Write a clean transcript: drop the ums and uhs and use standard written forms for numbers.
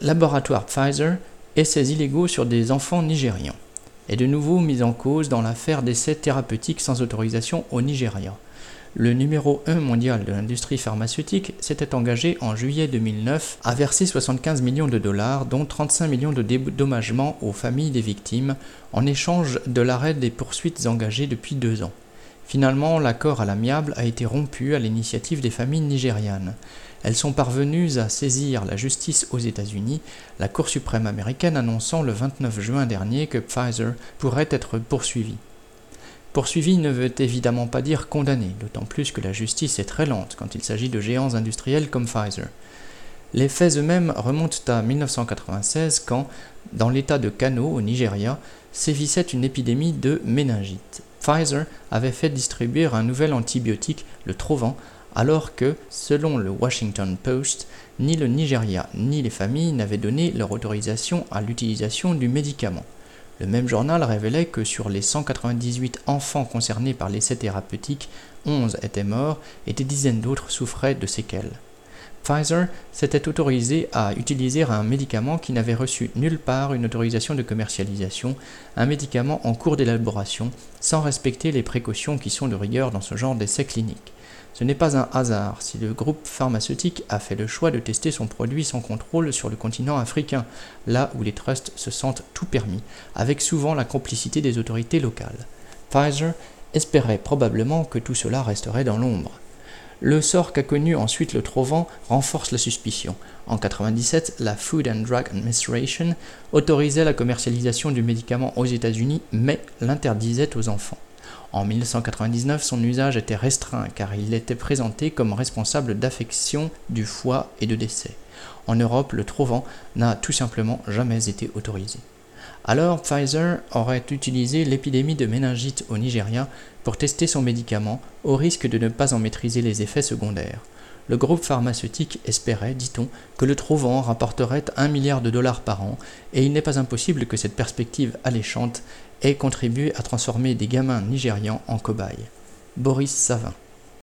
laboratoire Pfizer, essais illégaux sur des enfants nigérians, est de nouveau mis en cause dans l'affaire d'essais thérapeutiques sans autorisation au Nigeria. Le numéro 1 mondial de l'industrie pharmaceutique s'était engagé en juillet 2009 à verser 75 millions de dollars, dont 35 millions de dédommagements aux familles des victimes, en échange de l'arrêt des poursuites engagées depuis 2 ans. Finalement, l'accord à l'amiable a été rompu à l'initiative des familles nigérianes. Elles sont parvenues à saisir la justice aux États-Unis, la Cour suprême américaine annonçant le 29 juin dernier que Pfizer pourrait être poursuivi. Poursuivi ne veut évidemment pas dire condamné, d'autant plus que la justice est très lente quand il s'agit de géants industriels comme Pfizer. Les faits eux-mêmes remontent à 1996 quand, dans l'état de Kano au Nigeria, sévissait une épidémie de méningite. Pfizer avait fait distribuer un nouvel antibiotique, le Trovan, alors que, selon le Washington Post, ni le Nigeria ni les familles n'avaient donné leur autorisation à l'utilisation du médicament. Le même journal révélait que sur les 198 enfants concernés par l'essai thérapeutique, 11 étaient morts et des dizaines d'autres souffraient de séquelles. Pfizer s'était autorisé à utiliser un médicament qui n'avait reçu nulle part une autorisation de commercialisation, un médicament en cours d'élaboration, sans respecter les précautions qui sont de rigueur dans ce genre d'essais cliniques. Ce n'est pas un hasard si le groupe pharmaceutique a fait le choix de tester son produit sans contrôle sur le continent africain, là où les trusts se sentent tout permis, avec souvent la complicité des autorités locales. Pfizer espérait probablement que tout cela resterait dans l'ombre. Le sort qu'a connu ensuite le Trovan renforce la suspicion. En 1997, la Food and Drug Administration autorisait la commercialisation du médicament aux États-Unis, mais l'interdisait aux enfants. En 1999, son usage était restreint car il était présenté comme responsable d'affections du foie et de décès. En Europe, le Trovan n'a tout simplement jamais été autorisé. Alors, Pfizer aurait utilisé l'épidémie de méningite au Nigeria pour tester son médicament, au risque de ne pas en maîtriser les effets secondaires. Le groupe pharmaceutique espérait, dit-on, que le Trovan rapporterait 1 milliard de dollars par an, et il n'est pas impossible que cette perspective alléchante ait contribué à transformer des gamins nigérians en cobayes. Boris Savin.